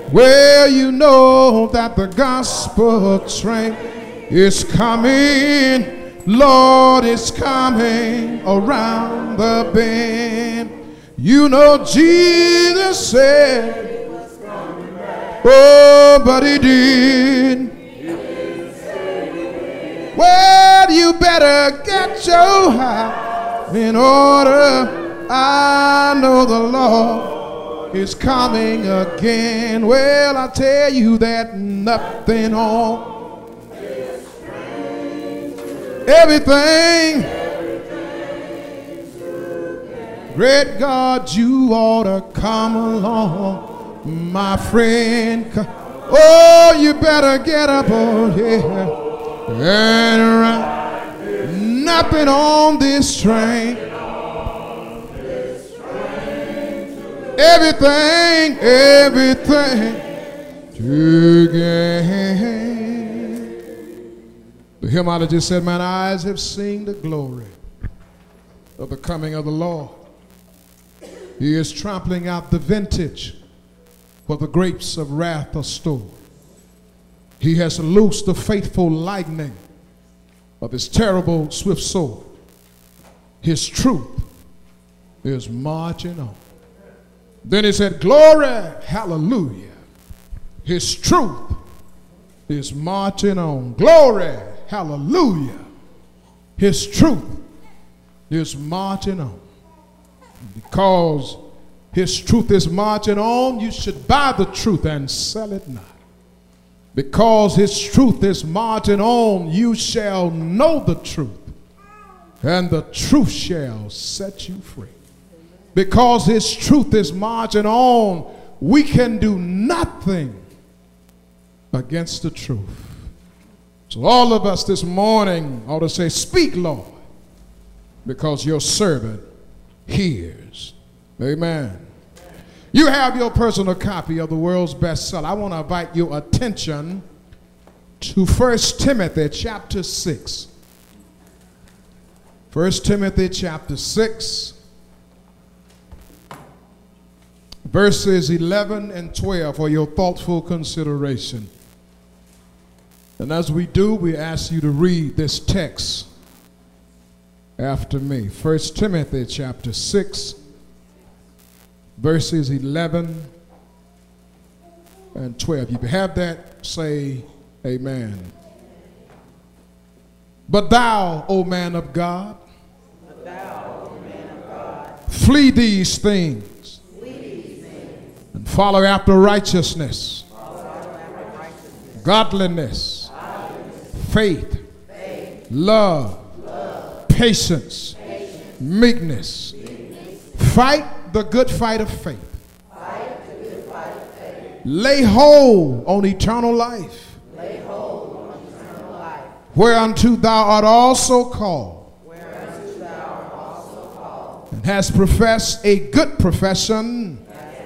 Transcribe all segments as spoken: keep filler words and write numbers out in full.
Well, you know that the gospel train is coming. Lord, it's coming around the bend. You know Jesus said, oh, but he did. Well, you better get your house in order. I know the Lord is coming again. Well, I tell you that nothing on everything. Great God, you ought to come along, my friend. Oh, you better get up on here and run. Nothing on this train. Everything, everything to gain. The hymnologist said, mine eyes have seen the glory of the coming of the Lord. He is trampling out the vintage where the grapes of wrath are stored. He has loosed the faithful lightning of his terrible swift sword. His truth is marching on. Then he said, glory, hallelujah. His truth is marching on. Glory, hallelujah. His truth is marching on. Because his truth is marching on, you should buy the truth and sell it not. Because his truth is marching on, you shall know the truth, and the truth shall set you free. Because his truth is marching on, we can do nothing against the truth. So all of us this morning ought to say, speak, Lord, because your servant hears. Amen. You have your personal copy of the world's bestseller. I want to invite your attention to First Timothy chapter six. First Timothy chapter six. Verses eleven and twelve for your thoughtful consideration. And as we do, we ask you to read this text after me. First Timothy chapter six, verses eleven and twelve. If you have that, say amen. But thou, O man of God, but thou, O man of God, flee these things. And follow after righteousness, follow after righteousness. Godliness, Godliness. Faith, Faith. Love, Love. Patience, Patience. Meekness. Meekness. Fight the good fight of faith. Fight the good fight of faith. Lay hold on eternal life, Lay hold on eternal life. Whereunto thou art also called, Whereunto thou art also called. And hast professed a good profession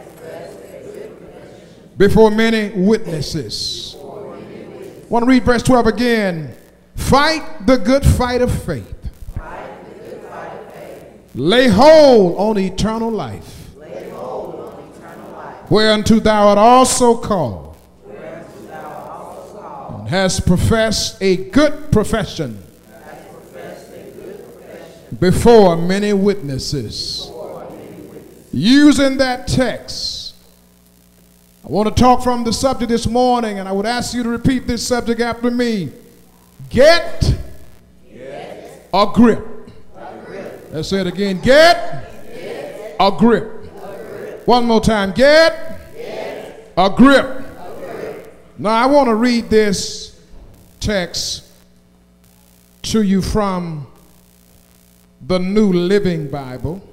before many witnesses. I want to read verse twelve again. Fight the good fight of faith. Fight the good fight of faith. Lay hold on eternal life. Lay hold on eternal life. Whereunto thou art also called. Whereunto thou art also called. And hast professed a good profession. Hast professed a good profession. Before many witnesses. Before many witnesses. Using that text, I want to talk from the subject this morning, and I would ask you to repeat this subject after me. Get, Get. A, grip. a grip. Let's say it again. Get, Get. A, grip. a grip. One more time. Get, Get. A, grip. a grip. Now I want to read this text to you from the New Living Bible.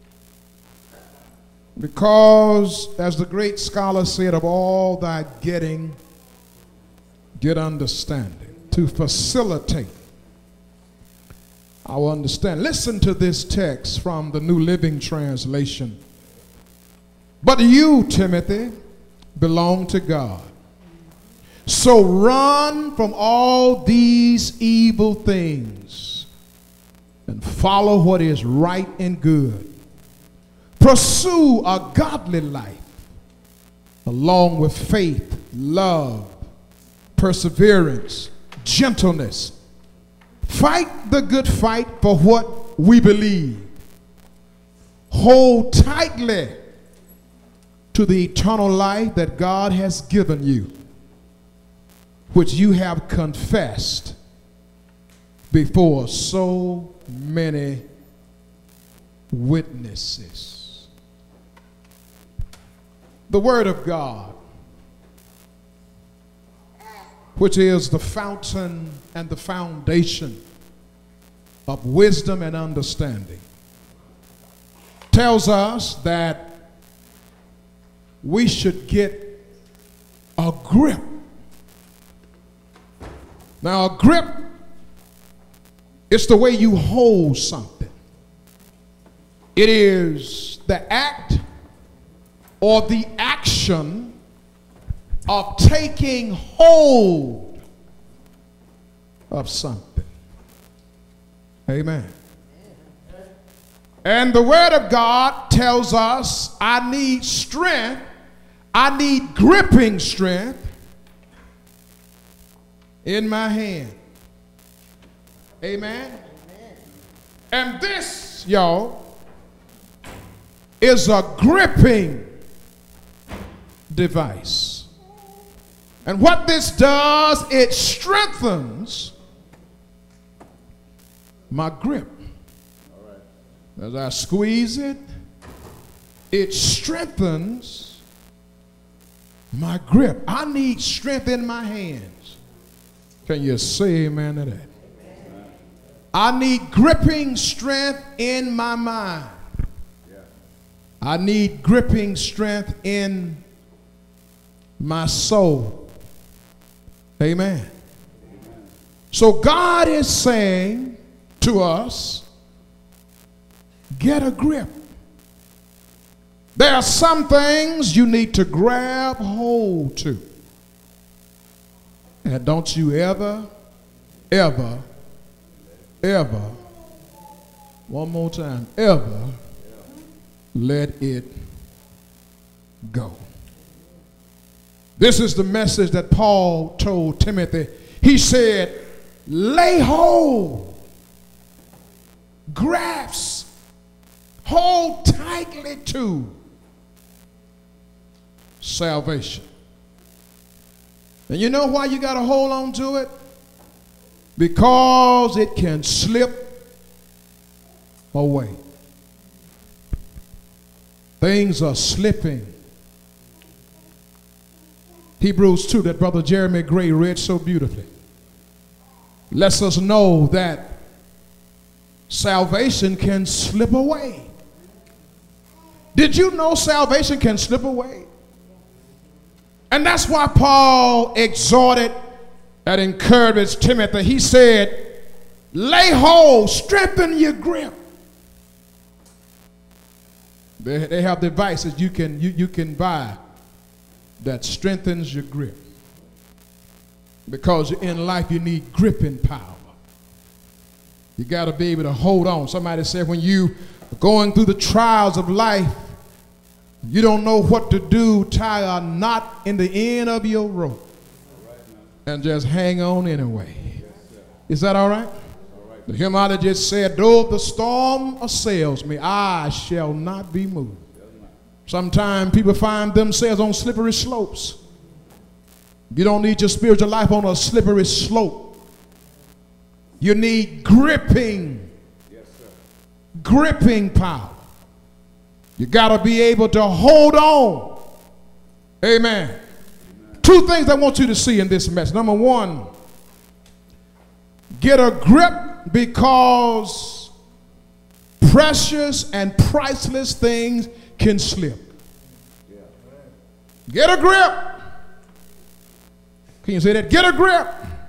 Because, as the great scholar said, of all thy getting, get understanding, to facilitate our understanding. Listen to this text from the New Living Translation. But you, Timothy, belong to God. So run from all these evil things and follow what is right and good. Pursue a godly life, along with faith, love, perseverance, gentleness. Fight the good fight for what we believe. Hold tightly to the eternal life that God has given you, which you have confessed before so many witnesses. The Word of God, which is the fountain and the foundation of wisdom and understanding, tells us that we should get a grip. Now, a grip is the way you hold something. It is the act or the action of taking hold of something. Amen. And the Word of God tells us I need strength, I need gripping strength in my hand. Amen. Amen. And this, y'all, is a gripping device. And what this does, it strengthens my grip. As I squeeze it, it strengthens my grip. I need strength in my hands. Can you say amen to that? Amen. I need gripping strength in my mind. Yeah. I need gripping strength in my soul. Amen. Amen. So God is saying to us, get a grip. There are some things you need to grab hold to. And don't you ever, ever, ever, one more time, ever let it go. This is the message that Paul told Timothy. He said, lay hold, grasp, hold tightly to salvation. And you know why you got to hold on to it? Because it can slip away. Things are slipping. Hebrews two, that Brother Jeremy Gray read so beautifully, lets us know that salvation can slip away. Did you know salvation can slip away? And that's why Paul exhorted and encouraged Timothy. He said, lay hold, strengthen your grip. They, they have devices you can, you, you can buy that strengthens your grip. Because in life you need gripping power. You got to be able to hold on. Somebody said when you are going through the trials of life, you don't know what to do, tie a knot in the end of your rope and just hang on anyway. Is that all right? The hymnologist said, though the storm assails me, I shall not be moved. Sometimes people find themselves on slippery slopes. You don't need your spiritual life on a slippery slope. You need gripping, yes, sir. gripping power. You got to be able to hold on. Amen. Amen. Two things I want you to see in this message. Number one, get a grip because precious and priceless things can slip. Yeah. Get a grip. Can you say that? Get a grip.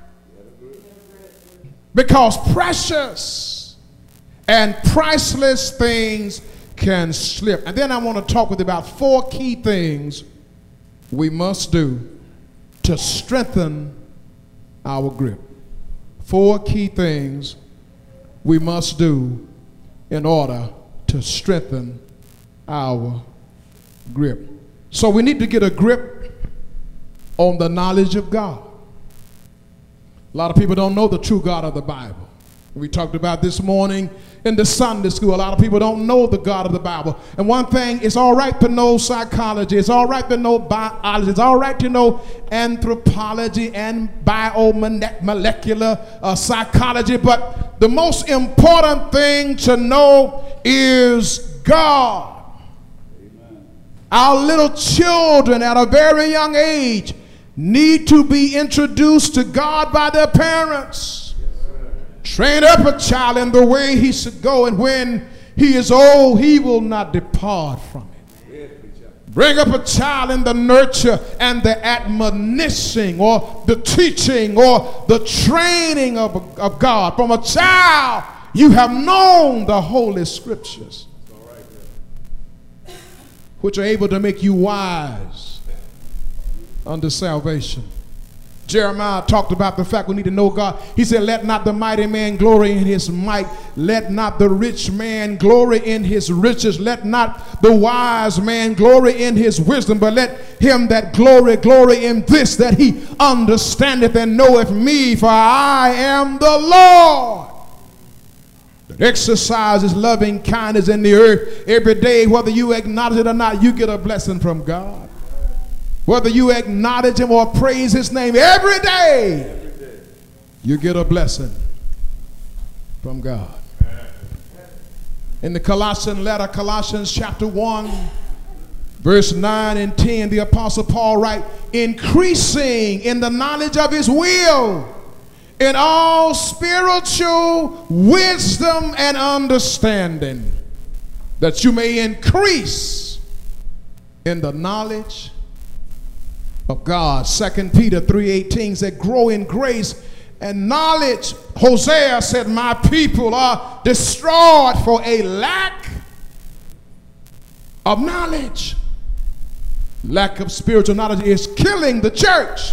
Because precious and priceless things can slip. And then I want to talk with you about four key things we must do to strengthen our grip. Four key things we must do in order to strengthen our grip. So we need to get a grip on the knowledge of God. A lot of people don't know the true God of the Bible. We talked about this morning in the Sunday school. A lot of people don't know the God of the Bible. And one thing, it's all right to know psychology. It's all right to know biology. It's all right to know anthropology and biomolecular uh, psychology. But the most important thing to know is God. Amen. Our little children at a very young age need to be introduced to God by their parents. Train up a child in the way he should go, and when he is old, he will not depart from it. Bring up a child in the nurture and the admonition or the teaching or the training of, of God. From a child, you have known the Holy Scriptures, which are able to make you wise unto salvation. Jeremiah talked about the fact we need to know God. He said, let not the mighty man glory in his might. Let not the rich man glory in his riches. Let not the wise man glory in his wisdom. But let him that glory, glory in this, that he understandeth and knoweth me, for I am the Lord that exercises loving kindness in the earth. Every day, whether you acknowledge it or not, you get a blessing from God. Whether you acknowledge him or praise his name, every day, every day you get a blessing from God. In the Colossian letter, Colossians chapter one, verse nine and ten, the Apostle Paul writes, increasing in the knowledge of his will, in all spiritual wisdom and understanding, that you may increase in the knowledge of God. Second Peter three eighteen said, grow in grace and knowledge. Hosea said, my people are destroyed for a lack of knowledge. Lack of spiritual knowledge is killing the church.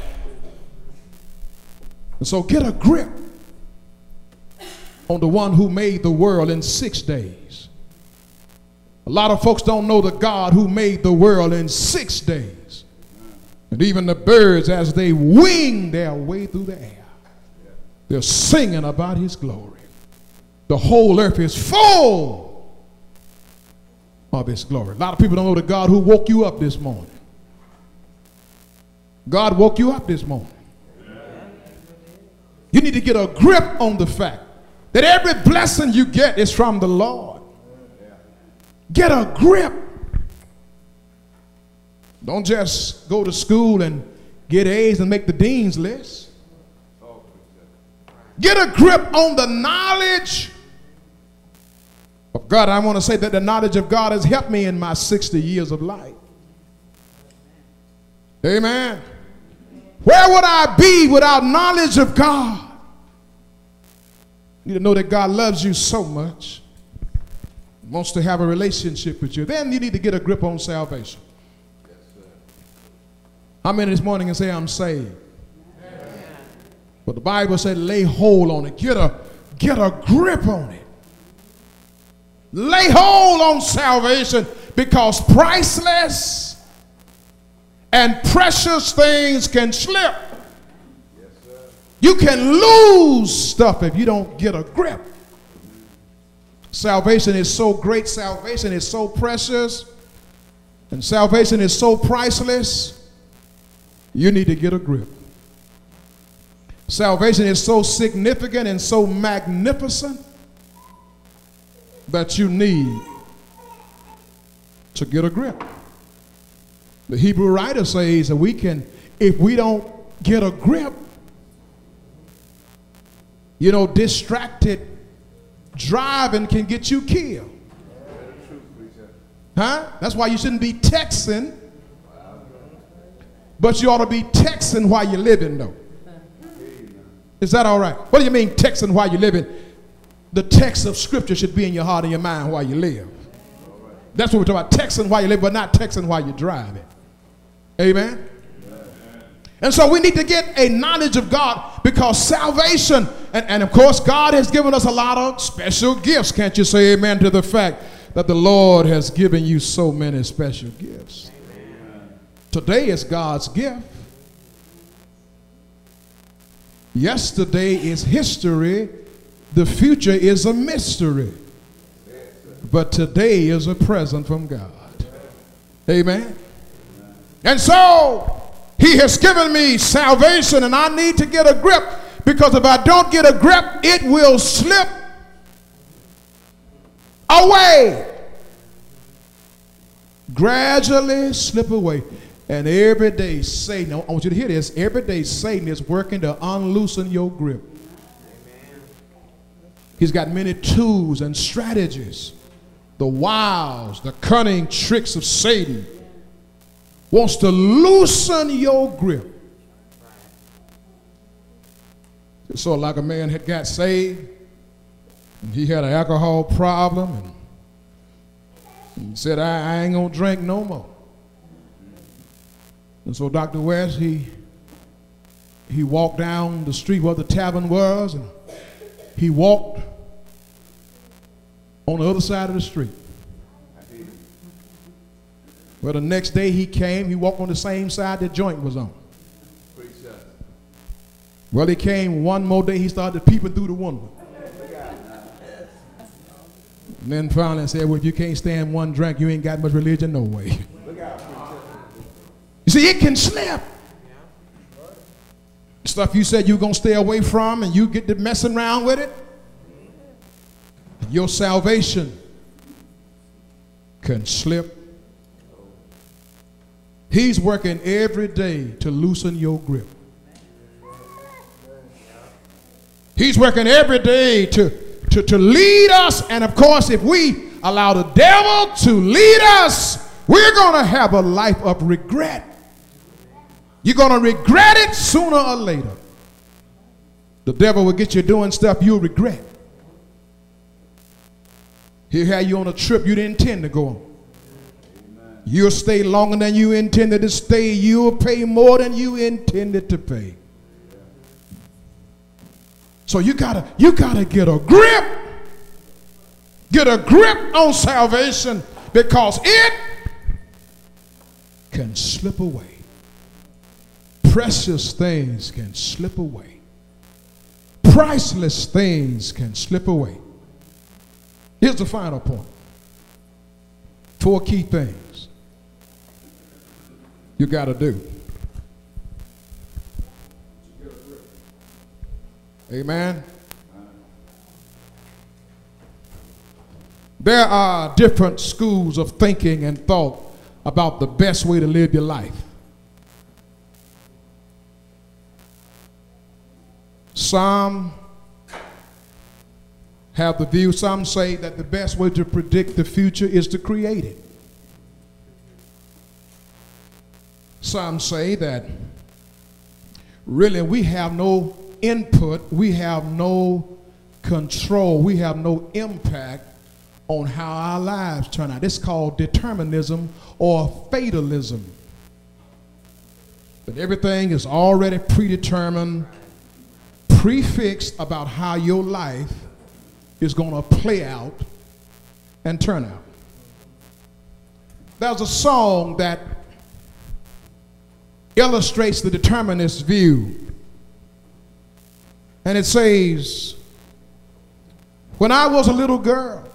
And so get a grip on the one who made the world in six days. A lot of folks don't know the God who made the world in six days. And even the birds, as they wing their way through the air, they're singing about his glory. The whole earth is full of his glory. A lot of people don't know the God who woke you up this morning. God woke you up this morning. You need to get a grip on the fact that every blessing you get is from the Lord. Get a grip. Don't just go to school and get A's and make the dean's list. Get a grip on the knowledge of God. I want to say that the knowledge of God has helped me in my sixty years of life. Amen. Where would I be without knowledge of God? You need to know that God loves you so much, wants to have a relationship with you. Then you need to get a grip on salvation. How many this morning can say I'm saved? Amen. But the Bible said lay hold on it. Get a, get a grip on it. Lay hold on salvation, because priceless and precious things can slip. Yes, sir. You can lose stuff if you don't get a grip. Salvation is so great. Salvation is so precious. And salvation is so priceless. You need to get a grip. Salvation is so significant and so magnificent that you need to get a grip. The Hebrew writer says that we can, if we don't get a grip, you know, distracted driving can get you killed. Huh? That's why you shouldn't be texting. But you ought to be texting while you're living, though. Is that all right? What do you mean texting while you're living? The text of Scripture should be in your heart and your mind while you live. That's what we're talking about, texting while you live, but not texting while you're driving. Amen? And so we need to get a knowledge of God, because salvation, and, and of course God has given us a lot of special gifts. Can't you say amen to the fact that the Lord has given you so many special gifts? Today is God's gift. Yesterday is history. The future is a mystery. But today is a present from God. Amen. And so he has given me salvation, and I need to get a grip, because if I don't get a grip, it will slip away. Gradually slip away. And every day Satan, I want you to hear this, every day Satan is working to unloosen your grip. He's got many tools and strategies. The wiles, the cunning tricks of Satan wants to loosen your grip. It's sort of like a man had got saved, and he had an alcohol problem, and he said, I, I ain't gonna drink no more. And so Doctor West, he, he walked down the street where the tavern was, and he walked on the other side of the street. Well, the next day he came, he walked on the same side the joint was on. Well, he came one more day, he started peeping through the window. And then finally said, well, if you can't stand one drink, you ain't got much religion no way. You see, it can slip. Stuff you said you're going to stay away from, and you get to messing around with it. Your salvation can slip. He's working every day to loosen your grip. He's working every day to, to, to lead us. And of course, if we allow the devil to lead us, we're going to have a life of regret. You're going to regret it sooner or later. The devil will get you doing stuff you'll regret. He'll have you on a trip you didn't intend to go on. Amen. You'll stay longer than you intended to stay. You'll pay more than you intended to pay. Yeah. So you gotta, you gotta get a grip. Get a grip on salvation, because it can slip away. Precious things can slip away. Priceless things can slip away. Here's the final point. Four key things you got to do. Amen. There are different schools of thinking and thought about the best way to live your life. Some have the view, some say that the best way to predict the future is to create it. Some say that really we have no input, we have no control, we have no impact on how our lives turn out. It's called determinism or fatalism. That everything is already predetermined, prefixed about how your life is going to play out and turn out. There's a song that illustrates the determinist view. And it says, when I was a little girl,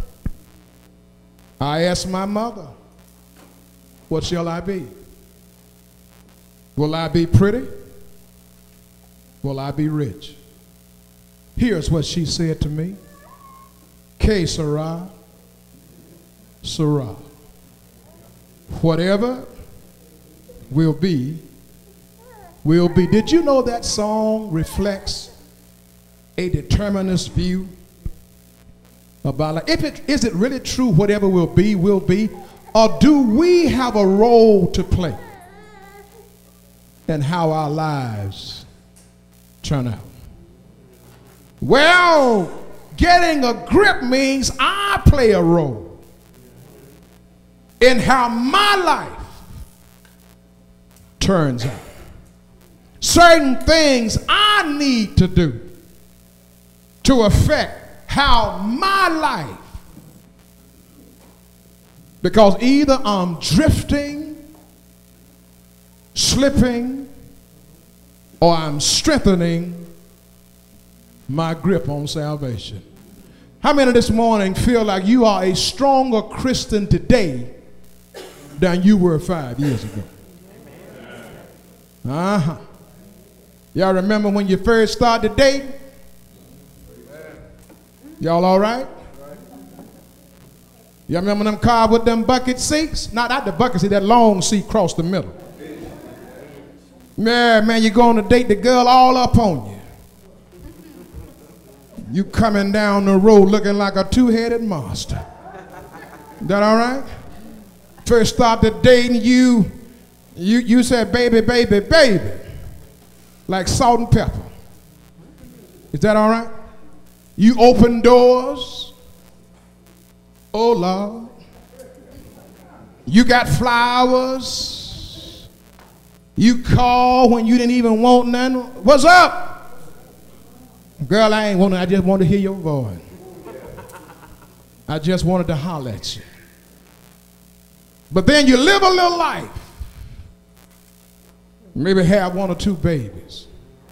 I asked my mother, what shall I be? Will I be pretty? Will I be rich? Here's what she said to me. Que sera, sera. Whatever will be, will be. Did you know that song reflects a determinist view about life? If it, is it really true whatever will be, will be? Or do we have a role to play in how our lives turn out? Well, getting a grip means I play a role in how my life turns out. Certain things I need to do to affect how my life, because either I'm drifting slipping or I'm strengthening my grip on salvation. How many this morning feel like you are a stronger Christian today than you were five years ago? Uh-huh. Y'all remember when you first started dating? Y'all all right? Y'all remember them cars with them bucket seats? Not, not the bucket seat, that long seat across the middle. Man, man, you go on a date, the girl all up on you. You coming down the road looking like a two-headed monster. That all right? First started dating you, you, you said baby, baby, baby, like salt and pepper. Is that all right? You open doors. Oh, Lord. You got flowers. You call when you didn't even want none. What's up? Girl, I ain't want to, I just wanted to hear your voice. I just wanted to holler at you. But then you live a little life. Maybe have one or two babies.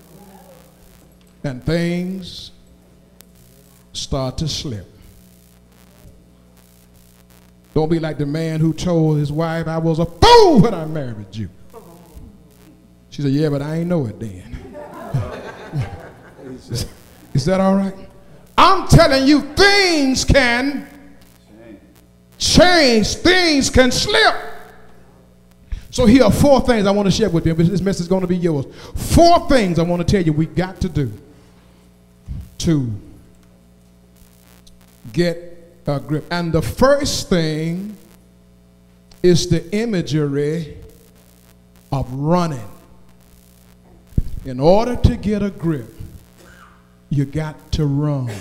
And things start to slip. Don't be like the man who told his wife, I was a fool when I married you. She said, yeah, but I ain't know it then. Is that all right? I'm telling you, things can change. Things can slip. So here are four things I want to share with you. This message is going to be yours. Four things I want to tell you we got to do to get a grip. And the first thing is the imagery of running. In order to get a grip, you got to run.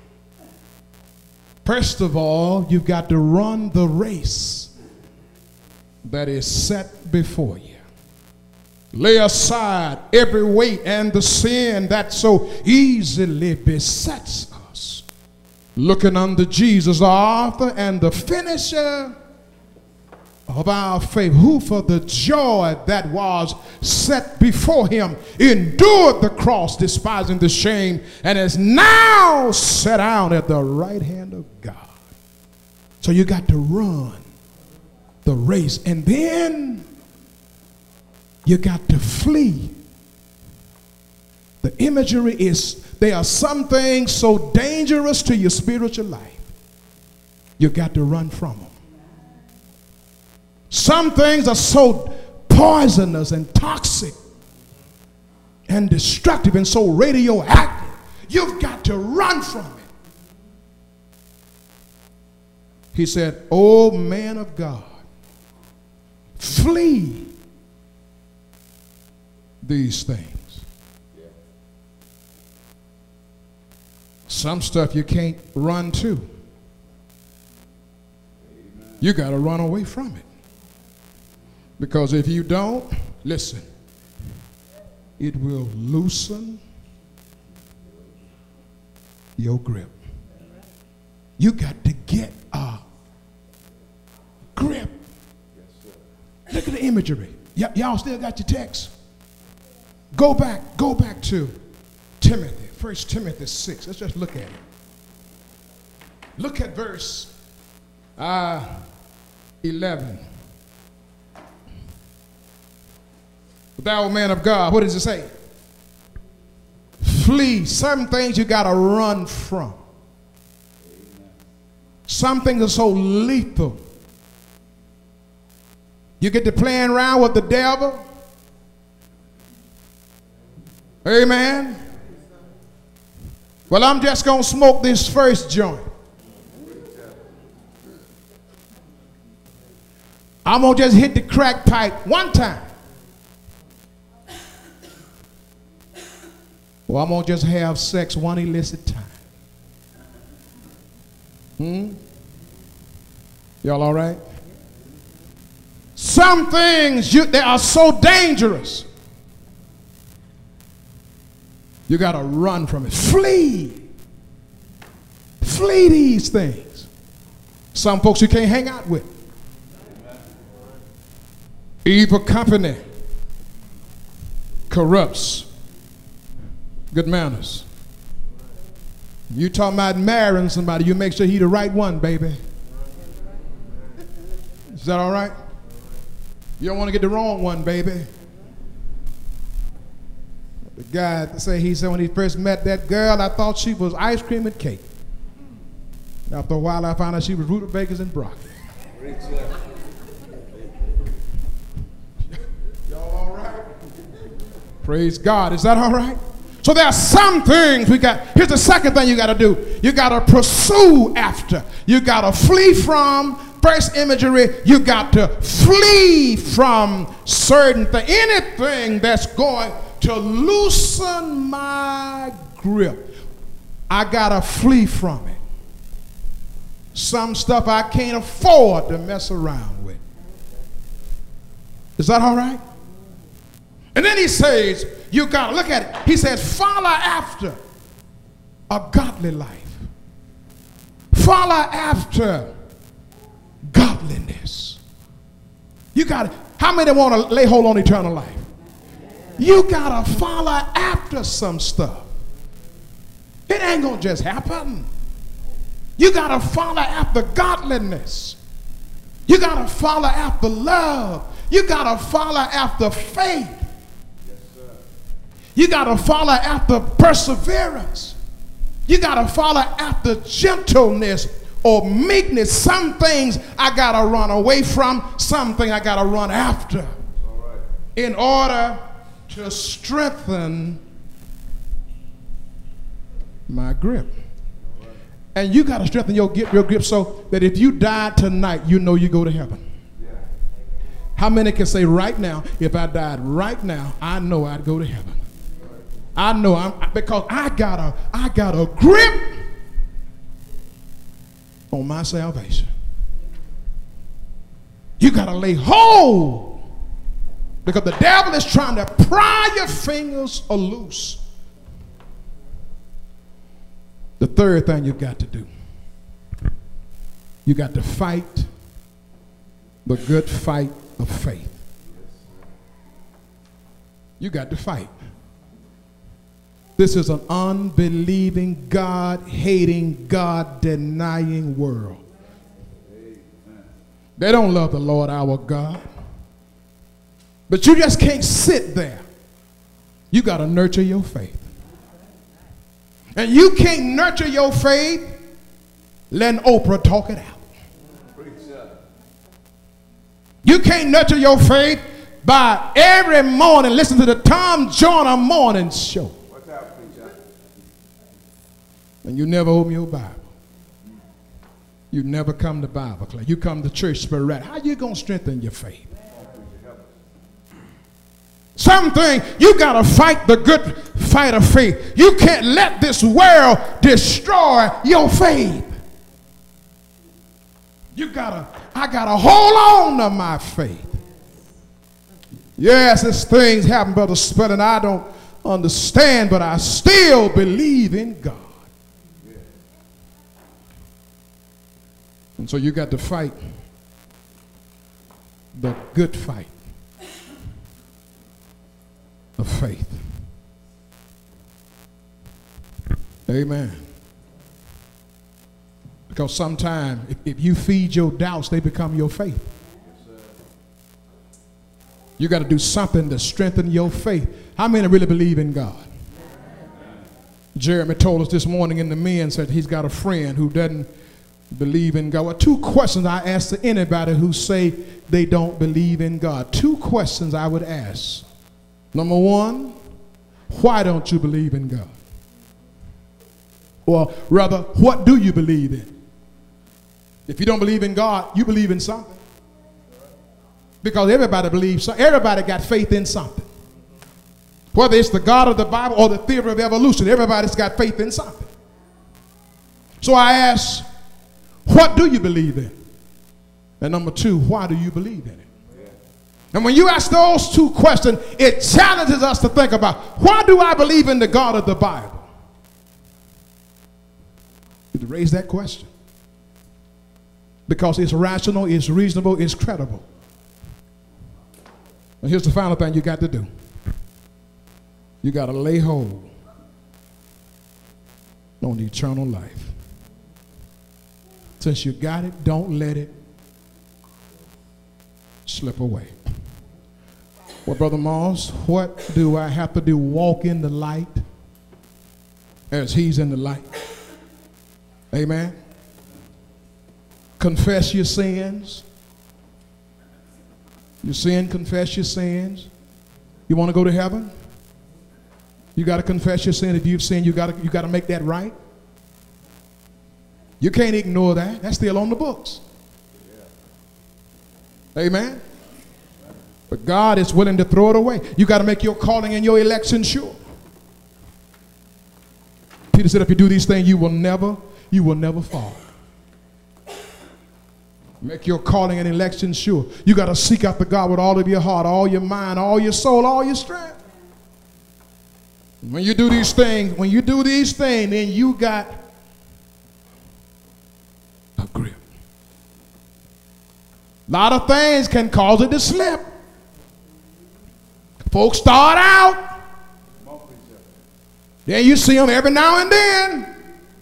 First of all, you've got to run the race that is set before you. Lay aside every weight and the sin that so easily besets us. Looking unto Jesus, the author and the finisher of our faith, who for the joy that was set before him endured the cross, despising the shame, and is now set down at the right hand of God. So you got to run the race, and then you got to flee. The imagery is, there are some things so dangerous to your spiritual life, you got to run from them. Some things are so poisonous and toxic and destructive and so radioactive, you've got to run from it. He said, "O man of God, flee these things." Some stuff you can't run to. You got to run away from it. Because if you don't, listen, it will loosen your grip. You got to get a grip. Look at the imagery. Y- y'all still got your text? Go back, go back to Timothy, First Timothy six. Let's just look at it. Look at verse uh, eleven. Thou man of God, what does it say? Flee. Some things you got to run from. Some things are so lethal. You get to playing around with the devil. Amen. Well, I'm just going to smoke this first joint. I'm going to just hit the crack pipe one time. Well, I'm going to just have sex one illicit time. Hmm? Y'all all right? Some things, you, they are so dangerous. You got to run from it. Flee. Flee these things. Some folks you can't hang out with. Evil company. corrupts good manners. You talking about marrying somebody, you make sure he the right one, baby. Is that all right? You don't want to get the wrong one, baby. The guy say he said when he first met that girl, I thought she was ice cream and cake. After a while, I found out she was rutabagas and broccoli. Y'all all right? Praise God. Is that all right? So there are some things we got. Here's the second thing you got to do. You got to pursue after. You got to flee from. First imagery, you got to flee from certain things. Anything that's going to loosen my grip, I got to flee from it. Some stuff I can't afford to mess around with. Is that all right? And then he says, you got to look at it. He says, follow after a godly life. Follow after godliness. You got to, how many want to lay hold on eternal life? You got to follow after some stuff. It ain't going to just happen. You got to follow after godliness. You got to follow after love. You got to follow after faith. You got to follow after perseverance. You got to follow after gentleness or meekness. Some things I got to run away from. Some things I got to run after. Right. In order to strengthen my grip. Right. And you got to strengthen your grip, your grip so that if you die tonight, you know you go to heaven. Yeah. How many can say right now, if I died right now, I know I'd go to heaven? Right. I know I'm because I got a I got a grip on my salvation. You got to lay hold because the devil is trying to pry your fingers loose. The third thing you got to do, you got to fight the good fight of faith. You got to fight. This is an unbelieving, God-hating, God-denying world. They don't love the Lord our God. But you just can't sit there. You got to nurture your faith. And you can't nurture your faith letting Oprah talk it out. You can't nurture your faith by every morning listening to the Tom Joyner morning show. And you never open your Bible. You never come to Bible class. You come to church sporadic. How you going to strengthen your faith? Something, you got to fight the good fight of faith. You can't let this world destroy your faith. You got to, I got to hold on to my faith. Yes, this things happen, Brother Spud, and I don't understand, but I still believe in God. And so you got to fight the good fight of faith. Amen. Because sometimes if, if you feed your doubts, they become your faith. You got to do something to strengthen your faith. How many really believe in God? Jeremy told us this morning in the men, said he's got a friend who doesn't believe in God. Well, two questions I ask to anybody who say they don't believe in God. Two questions I would ask. Number one, why don't you believe in God? Or rather, what do you believe in? If you don't believe in God, you believe in something. Because everybody believes, so everybody got faith in something. Whether it's the God of the Bible or the theory of evolution, everybody's got faith in something. So I ask, what do you believe in? And number two, why do you believe in it? And when you ask those two questions, it challenges us to think about, why do I believe in the God of the Bible? You raise that question. Because it's rational, it's reasonable, it's credible. And here's the final thing you got to do. You got to lay hold on eternal life. Since you got it, don't let it slip away. Well, Brother Moss, what do I have to do? Walk in the light as he's in the light. Amen. Confess your sins. You sin, confess your sins. You want to go to heaven? You got to confess your sin. If you've sinned, you got to you got to make that right. You can't ignore that. That's still on the books. Amen. But God is willing to throw it away. You got to make your calling and your election sure. Peter said, if you do these things, you will never, you will never fall. Make your calling and election sure. You got to seek after God with all of your heart, all your mind, all your soul, all your strength. When you do these things, when you do these things, then you got a grip. A lot of things can cause it to slip. Folks start out, then you see them every now and then,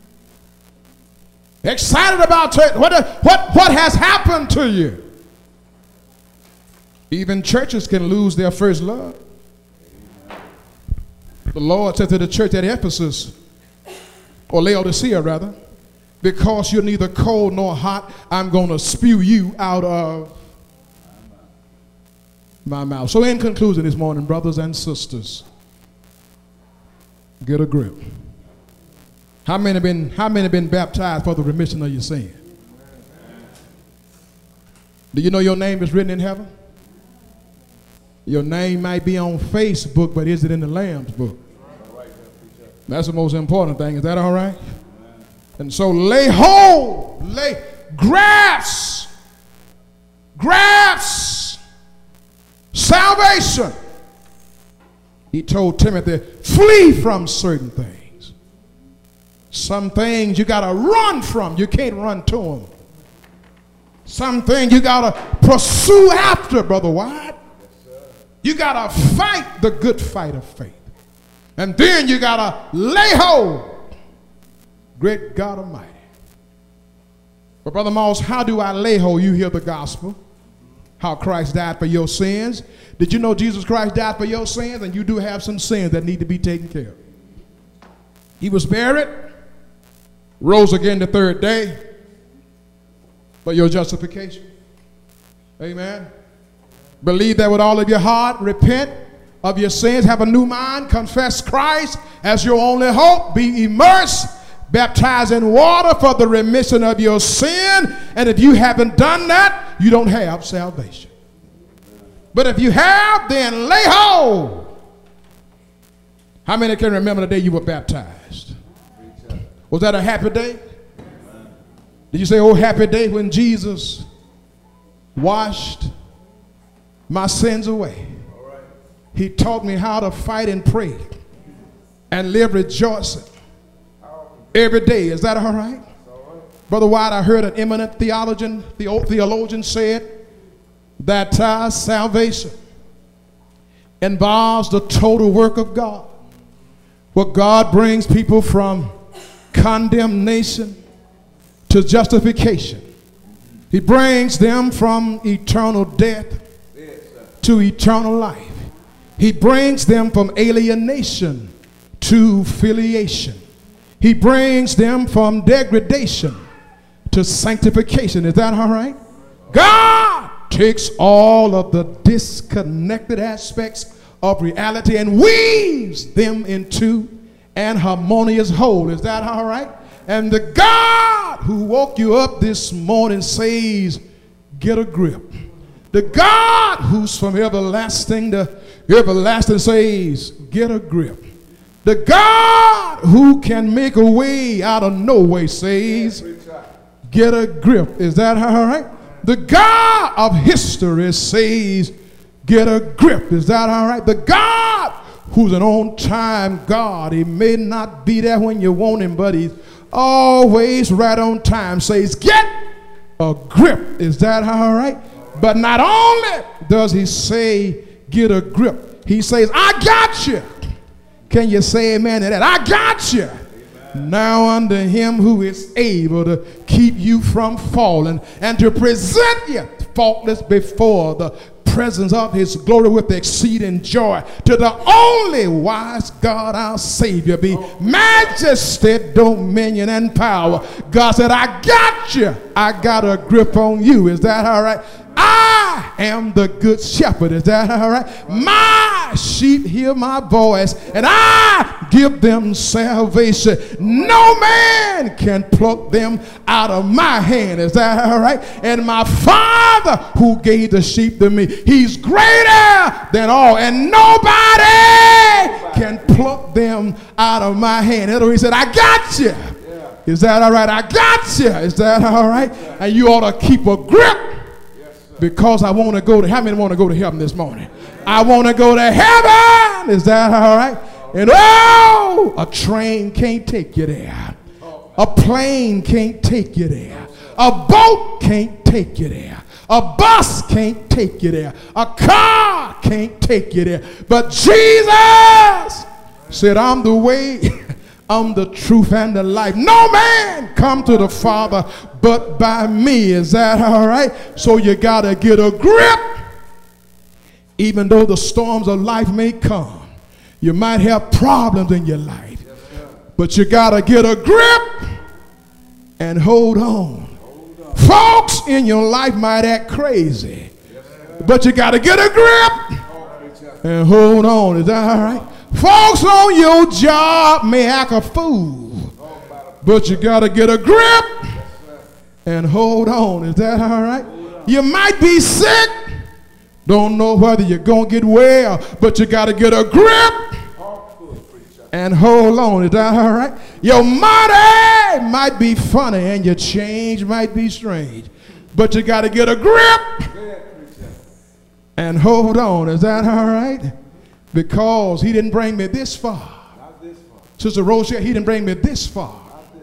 excited about church. What, what, what has happened to you? Even churches can lose their first love. The Lord said to the church at Ephesus, or Laodicea rather, because you're neither cold nor hot, I'm going to spew you out of my mouth. So in conclusion this morning, brothers and sisters, get a grip. How many have been, how many have been baptized for the remission of your sin? Do you know your name is written in heaven? Your name might be on Facebook, but is it in the Lamb's book? That's the most important thing. Is that all right? And so lay hold, lay, grasp, grasp salvation. He told Timothy, flee from certain things. Some things you got to run from. You can't run to them. Some things you got to pursue after, Brother White. You got to fight the good fight of faith. And then you got to lay hold. Great God Almighty. But Brother Moss, how do I lay hold? You hear the gospel. How Christ died for your sins. Did you know Jesus Christ died for your sins? And you do have some sins that need to be taken care of. He was buried, rose again the third day for your justification. Amen. Believe that with all of your heart, repent of your sins, have a new mind, confess Christ as your only hope, be immersed, baptized in water for the remission of your sin. And if you haven't done that, you don't have salvation. But if you have, then lay hold. How many can remember the day you were baptized? Was that a happy day? Did you say, oh, happy day when Jesus washed my sins away? He taught me how to fight and pray and live rejoicing every day. Is that all right? Brother White, I heard an eminent theologian, the theologian said that uh, salvation involves the total work of God. Where God brings people from condemnation to justification. He brings them from eternal death to eternal life. He brings them from alienation to filiation. He brings them from degradation to sanctification. Is that all right? God takes all of the disconnected aspects of reality and weaves them into an harmonious whole. Is that all right? And the God who woke you up this morning says, get a grip. The God who's from everlasting to everlasting says, get a grip. The God who can make a way out of no way says, get a grip. Is that all right? The God of history says, get a grip. Is that all right? The God who's an on-time God. He may not be there when you want him, but he's always right on time. Says, get a grip. Is that all right? But not only does he say, get a grip, he says, I got you. Can you say amen to that? I got you. Amen. Now unto him who is able to keep you from falling and to present you faultless before the presence of his glory with exceeding joy. To the only wise God our Savior be majesty, dominion, and power. God said, I got you. I got a grip on you. Is that all right? I am the good shepherd. Is that all right? My sheep hear my voice, and I give them salvation. No man can pluck them out of my hand. Is that all right? And my Father who gave the sheep to me, he's greater than all, and nobody can pluck them out of my hand. And he said, I got you. Is that all right? I got you. Is that all right? And you ought to keep a grip. Because I want to go to, how many want to go to heaven this morning? I want to go to heaven. Is that all right? And oh, a train can't take you there. A plane can't take you there. A boat can't take you there. A bus can't take you there. A car can't take you there. But Jesus said, I'm the way, I'm the truth and the life. No man come to the Father but by me. Is that all right? So you got to get a grip. Even though the storms of life may come, you might have problems in your life, but you got to get a grip and hold on. Folks in your life might act crazy, but you got to get a grip and hold on. Is that all right? Folks on your job may act a fool, but you got to get a grip and hold on. Is that all right? You might be sick. Don't know whether you're going to get well, but you got to get a grip and hold on. Is that all right? Your money might be funny and your change might be strange, but you got to get a grip and hold on. Is that all right? Because he didn't bring me this far. Sister Rochelle, he didn't bring me this far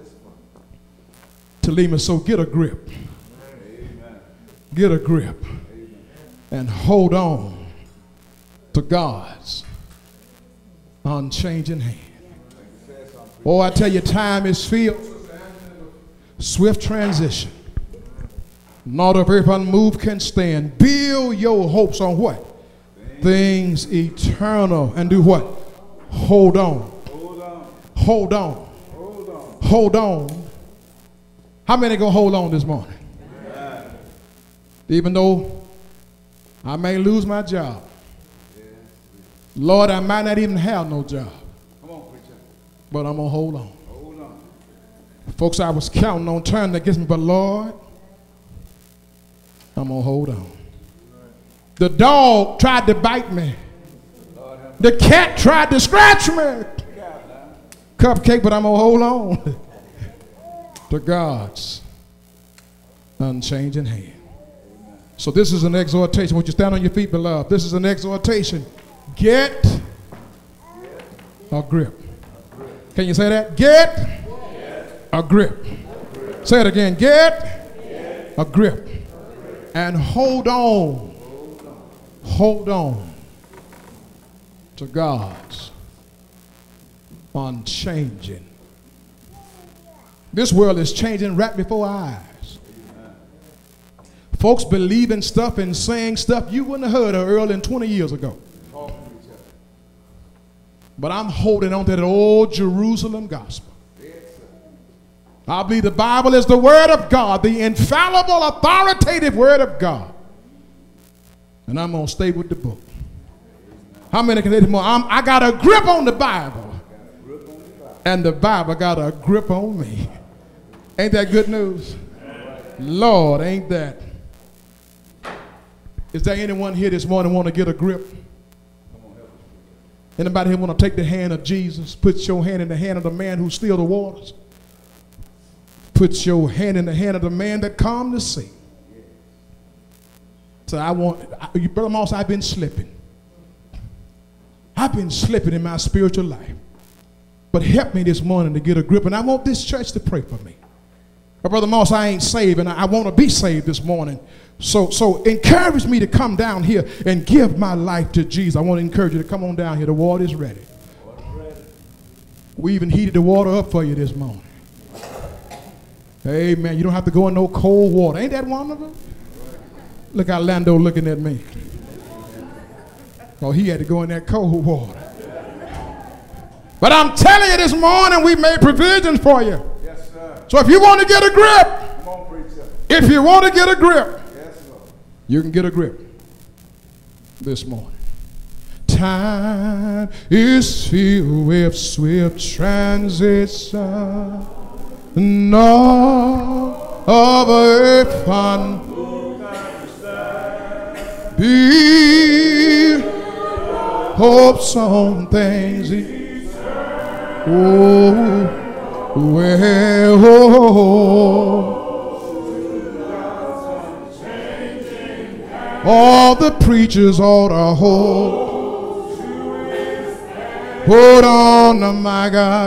to leave me. So get a grip. Amen. Get a grip. Amen. And hold on to God's unchanging hand. Oh, I tell you, time is filled with swift transition. Not of earth unmoved can stand. Build your hopes on what? Things eternal. And do what? Hold on. Hold on. Hold on. Hold on. Hold on. How many gonna hold on this morning? Yeah. Even though I may lose my job. Yeah. Lord, I might not even have no job. Come on, preacher. But I'm gonna hold on. Hold on. Folks, I was counting on turning against me, but Lord, I'm gonna hold on. The dog tried to bite me. The cat tried to scratch me. Cupcake, but I'm gonna hold on to God's unchanging hand. So this is an exhortation. Would you stand on your feet, beloved? This is an exhortation. Get a grip. Can you say that? Get a grip. Say it again. Get a grip. And hold on. Hold on to God's unchanging. This world is changing right before our eyes. Amen. Folks believing stuff and saying stuff you wouldn't have heard of early twenty years ago. But I'm holding on to that old Jerusalem gospel. I believe the Bible is the word of God, the infallible, authoritative word of God. And I'm going to stay with the book. How many can say this more? I'm, I got a grip on the Bible. And the Bible got a grip on me. Ain't that good news? Lord, ain't that. Is there anyone here this morning want to get a grip? Anybody here want to take the hand of Jesus? Put your hand in the hand of the man who still the waters. Put your hand in the hand of the man that calmed the sea. So I want, I, Brother Moss, I've been slipping. I've been slipping in my spiritual life. But help me this morning to get a grip. And I want this church to pray for me. But Brother Moss, I ain't saved, and I, I want to be saved this morning. So, so encourage me to come down here and give my life to Jesus. I want to encourage you to come on down here. The water is ready. We even heated the water up for you this morning. Amen. You don't have to go in no cold water. Ain't that wonderful? Look how Lando looking at me. Oh, he had to go in that cold water. But I'm telling you this morning, we made provisions for you. Yes, sir. So if you want to get a grip, Come on, preacher. if you want to get a grip, Yes, Lord. you can get a grip this morning. Time is filled with swift transition. No of a fun. Be hopes on things. Oh, well, oh. All the preachers ought to hold. Hold on to my God.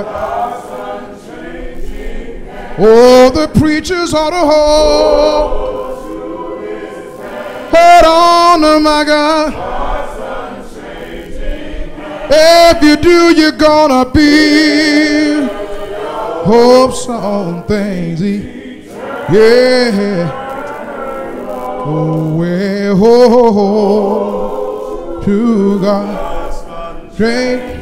Oh, the preachers ought to hold. Hold on to my God. If you do, you're gonna be hopes on things. Yeah. Oh, well, oh, to God. Drink.